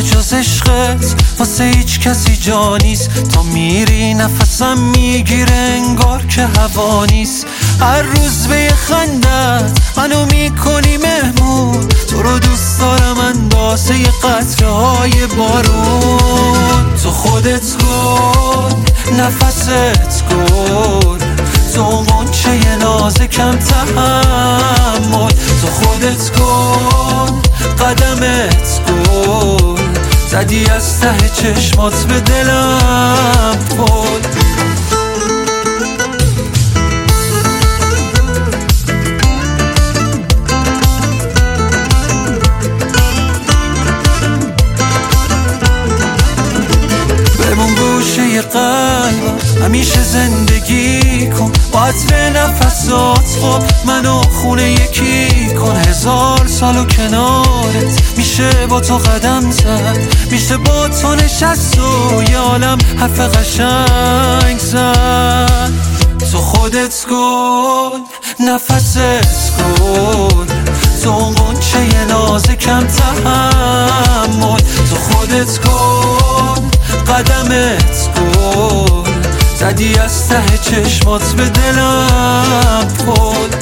جز عشقت واسه هیچ کسی جا نیست. تا میری نفسم میگیره انگار که هوا نیست. هر روز به یه خندت منو میکنی مهمون. تو رو دوست دارم اندازه یه قطره های بارون. تو خودت گل نفست گل، تو غنچه یه نازکم تحمل. تو خودت گل قدمت گل، زدی از ته چشمات به دلم پل. بمون گوشه قلبم همیشه زندگی کن، با عطر نفسات خب منو خونه یکی کن. 1000 سالو کنارت میشه با تو قدم زد، میشه با تو نشست و یه عالم حرف قشنگ زد. تو خودت گل نفست گل، تو غنچه یه نازکم تحمل. تو خودت گل قدمت گل، زدی از ته چشمات به دلم پل.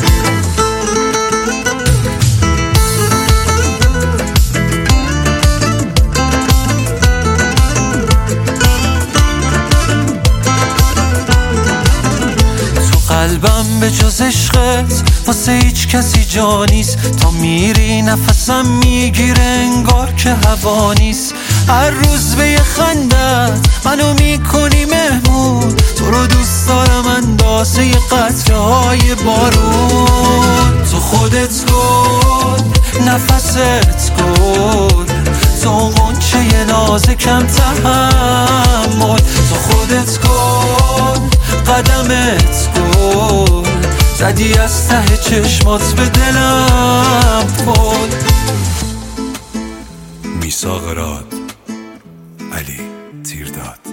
قلبم به جز عشقت واسه هیچ کسی جا نیست. تا میری نفسم میگیره انگار که هوا نیست. هر روز به یه خندت منو میکنی مهمون. تو رو دوست دارم اندازه یه قطره های بارون. تو خودت گل نفست گل، تو غنچه یه نازکم تحمل. تو خودت گل قدمت گل، زدی از ته چشمات به دلم پل. میثاق راد علی تیرداد.